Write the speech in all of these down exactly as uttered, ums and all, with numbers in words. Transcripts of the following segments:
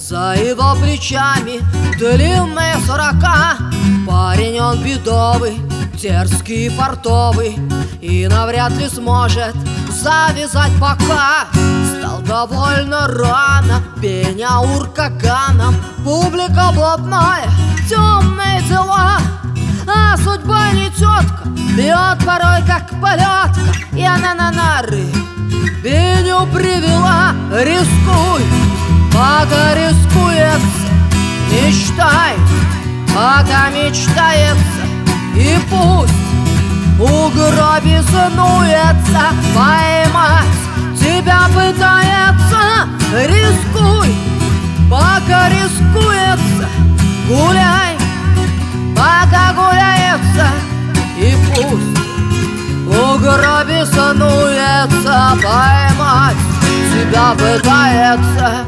За его плечами длинные сорока. Парень он бедовый, дерзкий и фартовый, и навряд ли сможет завязать пока. Стал довольно рано пеня уркаганом. Публика блатная, темные дела, а судьба не тетка, бьет порой как полетка. И она на нары Пеню привела. Рискуй, пока рискуется, мечтай, пока мечтается. И пусть угроби снуется, поймать тебя пытается. Рискуй, пока рискуется, гуляй, пока гуляется. И пусть угроби снуется, поймать тебя пытается.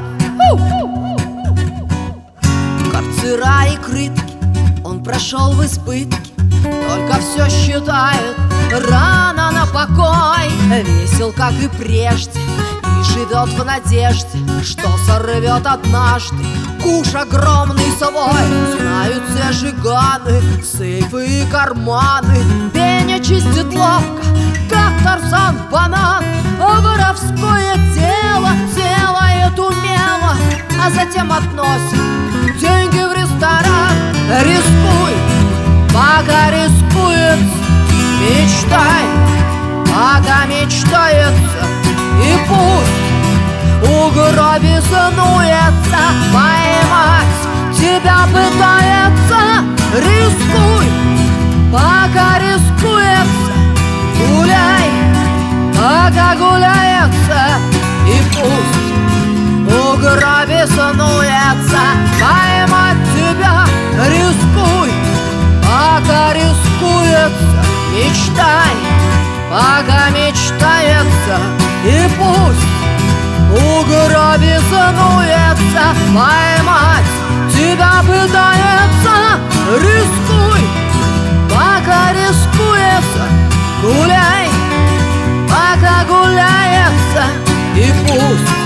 Карцера и крытки он прошел в избытке, только все считает рано на покой. Весел, как и прежде, и живет в надежде, что сорвет однажды куш огромный свой. Знают все жиганы сейфы и карманы. Пеня чистит ловко, как Тарзан банан. Воровское дело делает умело, а затем относит деньги в ресторан. Рискуй, пока рискуется, мечтай, пока мечтается. И пусть угроби снуется, поймать тебя пытается. Рискуй, пока рискуется, гуляй, пока гуляется. И пусть угроби снуется, поймать тебя. Рискуй, пока рискуется, мечтай, пока мечтается. И пусть угроби снуется, поймать тебя пытается. Рискуй, пока рискуется, гуляй, пока гуляется. И пусть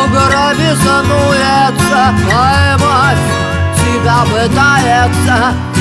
угроби снуется, поймать тебя пытается.